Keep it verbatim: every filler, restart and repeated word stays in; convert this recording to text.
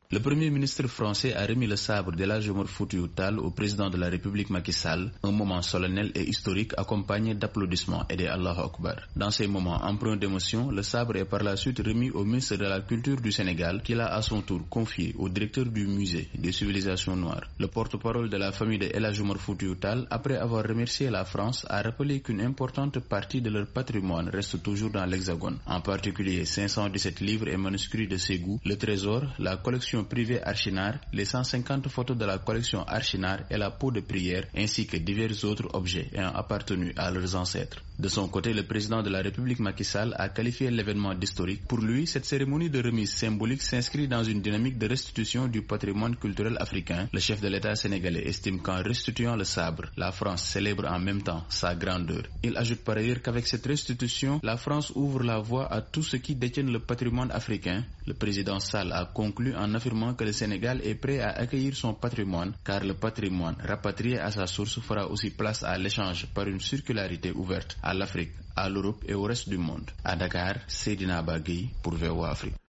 Le Premier ministre français a remis le sabre d'El Hadji Omar Foutiyou Tall au président de la République Macky Sall, un moment solennel et historique accompagné d'applaudissements et des Allahu Akbar. Dans ces moments empreints d'émotion, le sabre est par la suite remis au ministre de la Culture du Sénégal, qui l'a à son tour confié au directeur du musée des civilisations noires. Le porte-parole de la famille de El Hadji Omar Foutiyou Tall, après avoir remercié la France, a rappelé qu'une importante partie de leur patrimoine reste toujours dans l'Hexagone, en particulier cinq cent dix-sept livres et manuscrits de Ségou, le trésor, la collection privée Archinard, les cent cinquante photos de la collection Archinard et la peau de prière, ainsi que divers autres objets ayant appartenu à leurs ancêtres. De son côté, le président de la République Macky Sall a qualifié l'événement d'historique. Pour lui, cette cérémonie de remise symbolique s'inscrit dans une dynamique de restitution du patrimoine culturel africain. Le chef de l'État sénégalais estime qu'en restituant le sabre, la France célèbre en même temps sa grandeur. Il ajoute par ailleurs qu'avec cette restitution, la France ouvre la voie à tous ceux qui détiennent le patrimoine africain. Le président Sall a conclu en affirmant que le Sénégal est prêt à accueillir son patrimoine, car le patrimoine rapatrié à sa source fera aussi place à l'échange par une circularité ouverte à l'Afrique, à l'Europe et au reste du monde. À Dakar, Seydina Bagui pour V O A Afrique.